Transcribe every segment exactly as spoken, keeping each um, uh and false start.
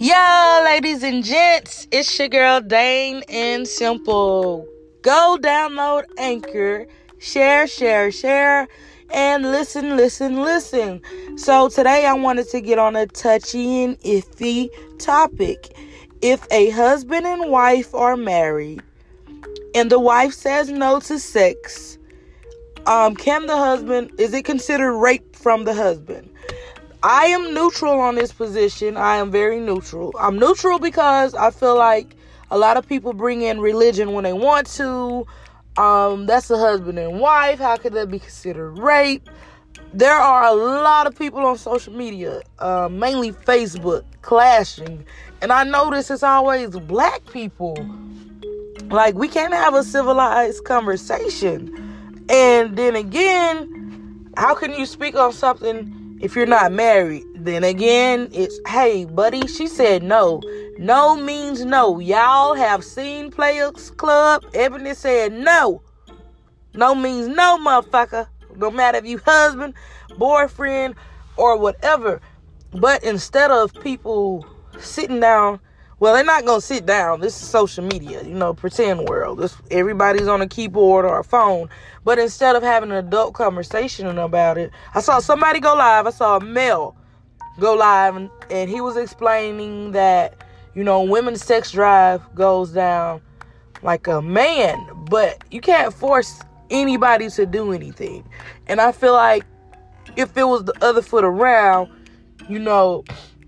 Yo, ladies and gents, it's your girl Dane and Simple. Go download Anchor, share, share, share, and listen, listen, listen. So today I wanted to get on a touchy and iffy topic. If a husband and wife are married and the wife says no to sex, um, can the husband, is it considered rape from the husband? I am neutral on this position. I am very neutral. I'm neutral because I feel like a lot of people bring in religion when they want to. Um, that's a husband and wife. How could that be considered rape? There are a lot of people on social media, uh, mainly Facebook, clashing. And I notice it's always black people. Like, we can't have a civilized conversation. And then again, how can you speak on something if you're not married? Then again, it's, hey, buddy, she said no. No means no. Y'all have seen Players Club. Ebony said no. No means no, motherfucker. No matter if you husband, boyfriend, or whatever. But instead of people sitting down, well, they're not going to sit down. This is social media, you know, pretend world. This, everybody's on a keyboard or a phone. But instead of having an adult conversation about it, I saw somebody go live. I saw a male go live, and, and he was explaining that, you know, women's sex drive goes down like a man. But you can't force anybody to do anything. And I feel like if it was the other foot around, you know,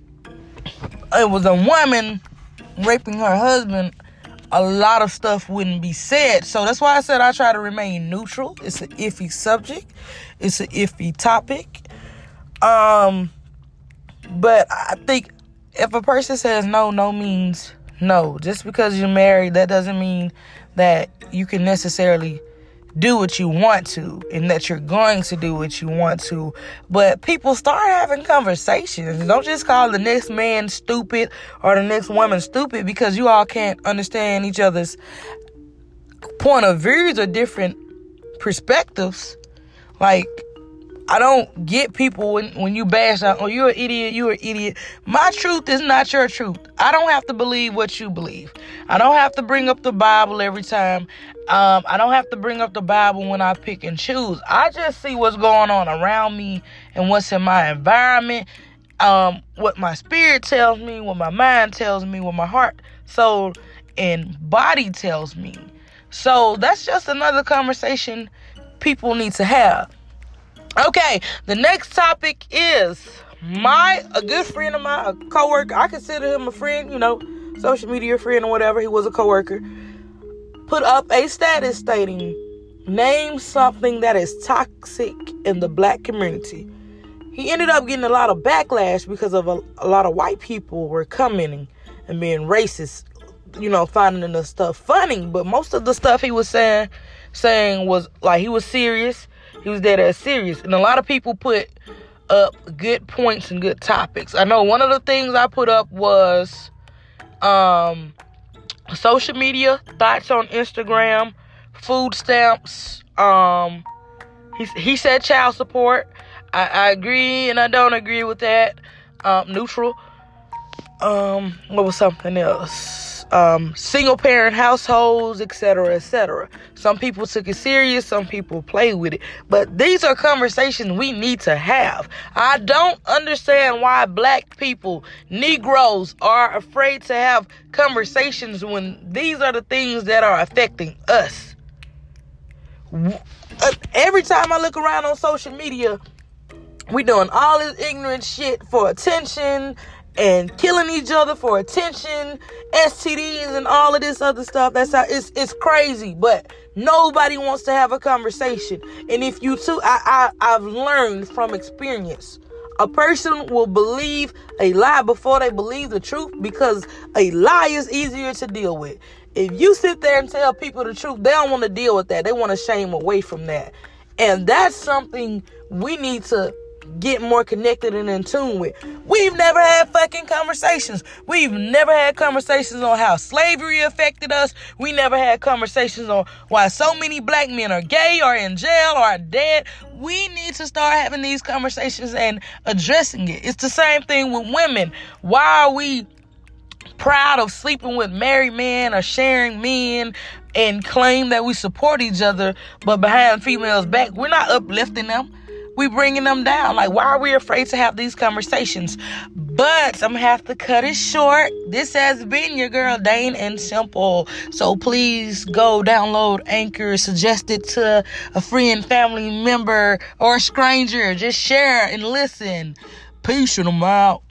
it was a woman raping her husband, a lot of stuff wouldn't be said. So that's why I said I try to remain neutral. It's an iffy subject. It's an iffy topic. Um, but I think if a person says no, no means no. Just because you're married, that doesn't mean that you can necessarily do what you want to and that you're going to do what you want to. But people start having conversations. Don't just call the next man stupid or the next woman stupid because you all can't understand each other's point of views or different perspectives. Like, I don't get people when, when you bash out, oh, you're an idiot, you're an idiot. My truth is not your truth. I don't have to believe what you believe. I don't have to bring up the Bible every time. Um, I don't have to bring up the Bible when I pick and choose. I just see what's going on around me and what's in my environment, um, what my spirit tells me, what my mind tells me, what my heart, soul, and body tells me. So that's just another conversation people need to have. Okay, the next topic is my, a good friend of mine, a coworker. I consider him a friend, you know, social media friend or whatever. He was a coworker. Put up a status stating, name something that is toxic in the black community. He ended up getting a lot of backlash because of a, a lot of white people were commenting and being racist, you know, finding the stuff funny. But most of the stuff he was saying, saying was like he was serious. He was dead ass serious. And a lot of people put up good points and good topics. I know one of the things I put up was um, social media, thoughts on Instagram, food stamps. Um, he, he said child support. I, I agree and I don't agree with that. Um, neutral. Um, what was something else? Um, single parent households, et cetera, et cetera. Some people took it serious, some people play with it. But these are conversations we need to have. I don't understand why black people, Negroes, are afraid to have conversations when these are the things that are affecting us. Every time I look around on social media, we doing all this ignorant shit for attention and killing each other for attention, S T Ds and all of this other stuff. That's how it's it's crazy, but nobody wants to have a conversation. And if you too, I, I I've learned from experience, a person will believe a lie before they believe the truth because a lie is easier to deal with. If you sit there and tell people the truth, they don't want to deal with that. They want to shame away from that. And that's something we need to get more connected and in tune with. We've never had fucking conversations. We've never had conversations on how slavery affected us. We never had conversations on why so many black men are gay or in jail or are dead. We need to start having these conversations and addressing it. It's the same thing with women. Why are we proud of sleeping with married men or sharing men and claim that we support each other, but behind females' back, we're not uplifting them. We bringing them down. Like, why are we afraid to have these conversations? But I'm going to have to cut it short. This has been your girl, Dane and Simple. So please go download Anchor, suggest it to a friend, family member, or a stranger. Just share and listen. Peace, and I'm out.